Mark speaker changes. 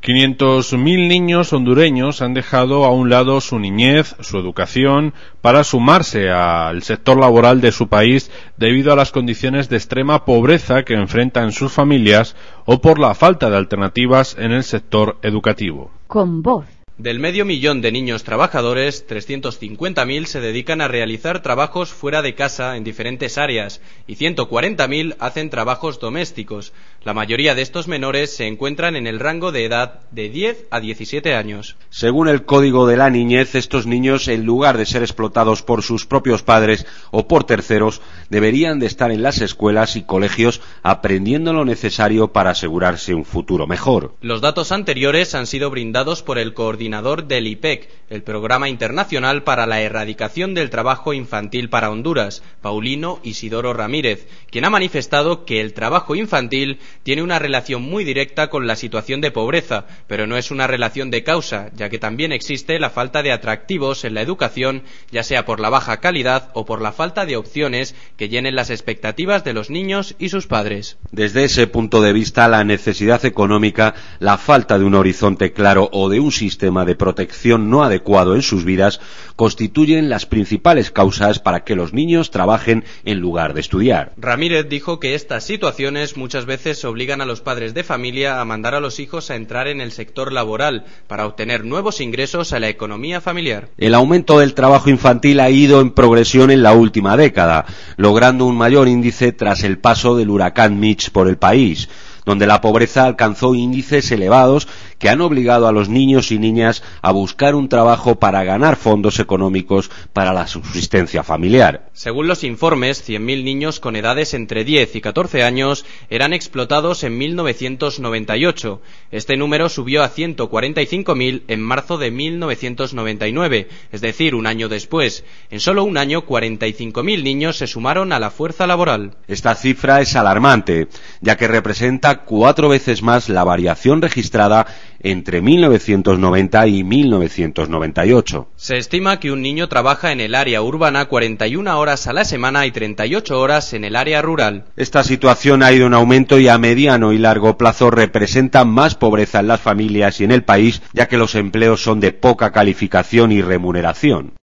Speaker 1: 500.000 niños hondureños han dejado a un lado su niñez, su educación, para sumarse al sector laboral de su país debido a las condiciones de extrema pobreza que enfrentan sus familias o por la falta de alternativas en el sector educativo.
Speaker 2: Con voz.
Speaker 3: Del 500.000 de niños trabajadores, 350.000 se dedican a realizar trabajos fuera de casa en diferentes áreas y 140.000 hacen trabajos domésticos. La mayoría de estos menores se encuentran en el rango de edad de 10 a 17 años.
Speaker 4: Según el Código de la Niñez, estos niños, en lugar de ser explotados por sus propios padres o por terceros, deberían de estar en las escuelas y colegios aprendiendo lo necesario para asegurarse un futuro mejor.
Speaker 3: Los datos anteriores han sido brindados por el coordinador del IPEC, el Programa Internacional para la Erradicación del Trabajo Infantil para Honduras, Paulino Isidoro Ramírez, quien ha manifestado que el trabajo infantil tiene una relación muy directa con la situación de pobreza, pero no es una relación de causa, ya que también existe la falta de atractivos en la educación, ya sea por la baja calidad o por la falta de opciones que llenen las expectativas de los niños y sus padres.
Speaker 4: Desde ese punto de vista, la necesidad económica, la falta de un horizonte claro o de un sistema de protección no adecuado en sus vidas constituyen las principales causas para que los niños trabajen en lugar de estudiar.
Speaker 3: Ramírez dijo que estas situaciones muchas veces obligan a los padres de familia a mandar a los hijos a entrar en el sector laboral para obtener nuevos ingresos a la economía familiar.
Speaker 4: El aumento del trabajo infantil ha ido en progresión en la última década, logrando un mayor índice tras el paso del huracán Mitch por el país, donde la pobreza alcanzó índices elevados que han obligado a los niños y niñas a buscar un trabajo para ganar fondos económicos para la subsistencia familiar.
Speaker 3: Según los informes, 100.000 niños con edades entre 10 y 14 años eran explotados en 1998. Este número subió a 145.000 en marzo de 1999, es decir, un año después. En solo un año, 45.000 niños se sumaron a la fuerza laboral.
Speaker 4: Esta cifra es alarmante, ya que representa 4 veces más la variación registrada entre 1990 y 1998.
Speaker 3: Se estima que un niño trabaja en el área urbana 41 horas a la semana y 38 horas en el área rural.
Speaker 4: Esta situación ha ido en aumento y a mediano y largo plazo representa más pobreza en las familias y en el país, ya que los empleos son de poca calificación y remuneración.